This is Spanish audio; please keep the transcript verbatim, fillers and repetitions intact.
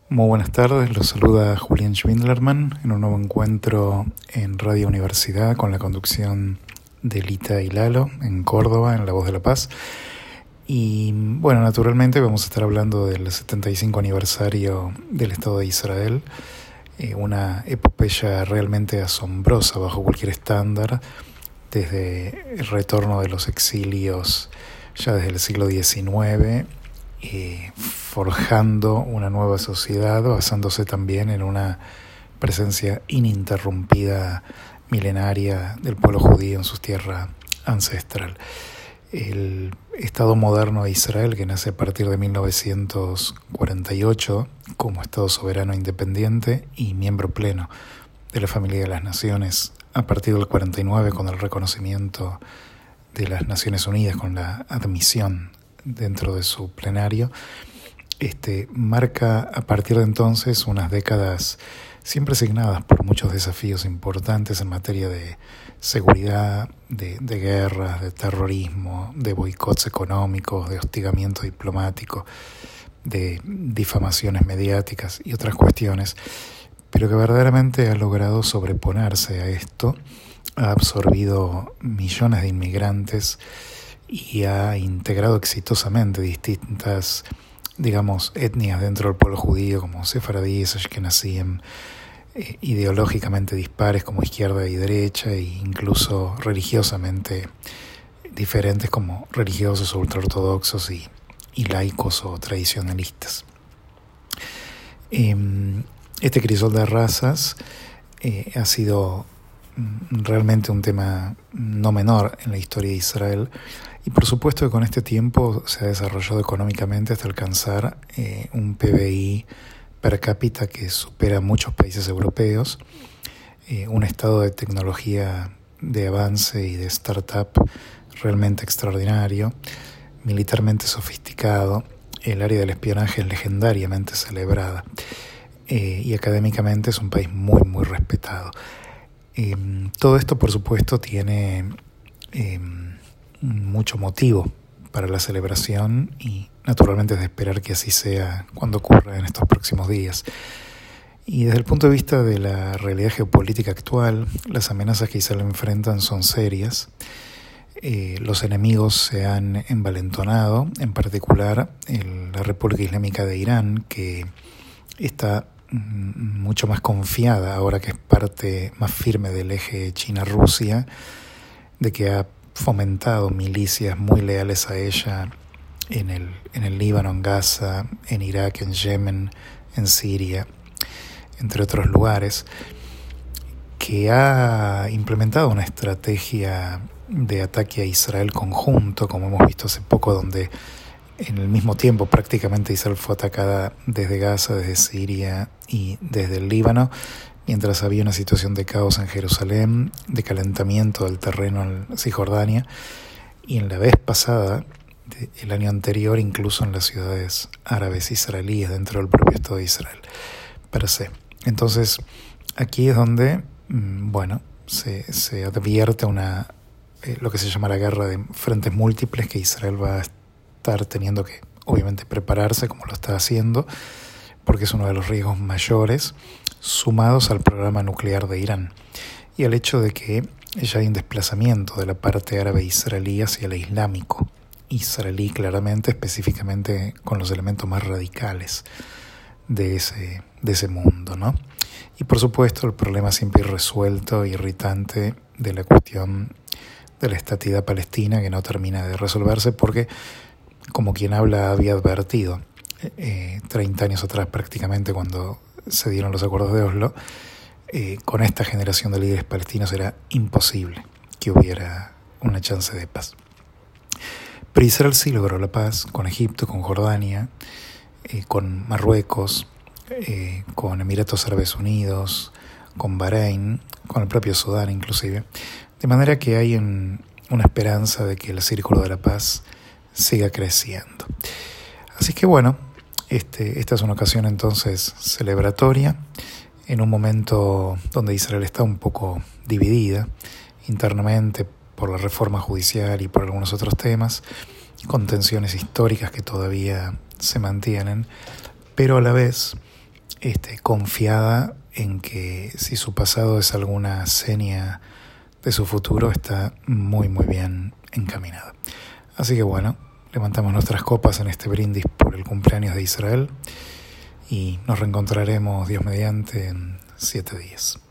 Muy buenas tardes, los saluda Julián Schwindlerman en un nuevo encuentro en Radio Universidad con la conducción de Lita y Lalo en Córdoba, en La Voz de la Paz. Y bueno, naturalmente vamos a estar hablando del setenta y cinco aniversario del Estado de Israel, eh, una epopeya realmente asombrosa bajo cualquier estándar, desde el retorno de los exilios ya desde el siglo diecinueve, Eh, forjando una nueva sociedad, basándose también en una presencia ininterrumpida, milenaria del pueblo judío en su tierra ancestral. El Estado moderno de Israel, que nace a partir de mil novecientos cuarenta y ocho como Estado soberano independiente y miembro pleno de la familia de las naciones, a partir del cuarenta y nueve con el reconocimiento de las Naciones Unidas, con la admisión dentro de su plenario, este, marca a partir de entonces unas décadas siempre signadas por muchos desafíos importantes en materia de seguridad, de, de guerras, de terrorismo, de boicots económicos, de hostigamiento diplomático, de difamaciones mediáticas y otras cuestiones, pero que verdaderamente ha logrado sobreponerse a esto, ha absorbido millones de inmigrantes y ha integrado exitosamente distintas, digamos, etnias dentro del pueblo judío, como sefaradíes, ashkenazim, eh, ideológicamente dispares como izquierda y derecha, e incluso religiosamente diferentes como religiosos o ultraortodoxos y, y laicos o tradicionalistas. Eh, este crisol de razas eh, ha sido realmente un tema no menor en la historia de Israel, y por supuesto que con este tiempo se ha desarrollado económicamente hasta alcanzar eh, un P B I per cápita que supera a muchos países europeos, eh, un estado de tecnología de avance y de startup realmente extraordinario, militarmente sofisticado, el área del espionaje es legendariamente celebrada, eh, y académicamente es un país muy muy respetado. Eh, todo esto, por supuesto, tiene eh, mucho motivo para la celebración y naturalmente es de esperar que así sea cuando ocurra en estos próximos días. Y desde el punto de vista de la realidad geopolítica actual, las amenazas que Israel enfrentan son serias. Eh, los enemigos se han envalentonado, en particular el, la República Islámica de Irán, que está mucho más confiada ahora que es parte más firme del eje China-Rusia, de que ha fomentado milicias muy leales a ella en el, en el Líbano, en Gaza, en Irak, en Yemen, en Siria, entre otros lugares, que ha implementado una estrategia de ataque a Israel conjunto, como hemos visto hace poco, donde en el mismo tiempo prácticamente Israel fue atacada desde Gaza, desde Siria y desde el Líbano, mientras había una situación de caos en Jerusalén, de calentamiento del terreno en Cisjordania, y en la vez pasada, el año anterior, incluso en las ciudades árabes israelíes dentro del propio Estado de Israel, per se. Entonces, aquí es donde, bueno, se, se advierte una, eh, lo que se llama la guerra de frentes múltiples, que Israel va a estar teniendo que, obviamente, prepararse como lo está haciendo, porque es uno de los riesgos mayores, sumados al programa nuclear de Irán y al hecho de que ya hay un desplazamiento de la parte árabe israelí hacia el islámico israelí, claramente, específicamente con los elementos más radicales de ese, de ese mundo, ¿no? Y por supuesto el problema siempre irresuelto e irritante de la cuestión de la estatidad palestina, que no termina de resolverse porque, como quien habla había advertido eh, treinta años atrás prácticamente, cuando se dieron los acuerdos de Oslo, eh, con esta generación de líderes palestinos era imposible que hubiera una chance de paz. Pero Israel sí logró la paz con Egipto, con Jordania, eh, con Marruecos, eh, con Emiratos Árabes Unidos, con Bahrein, con el propio Sudán inclusive, de manera que hay un, una esperanza de que el círculo de la paz siga creciendo. Así que bueno, este, esta es una ocasión entonces celebratoria, en un momento donde Israel está un poco dividida internamente por la reforma judicial y por algunos otros temas, con tensiones históricas que todavía se mantienen, pero a la vez este, confiada en que si su pasado es alguna seña de su futuro, está muy muy bien encaminada. Así que bueno, levantamos nuestras copas en este brindis por el cumpleaños de Israel y nos reencontraremos, Dios mediante, en siete días.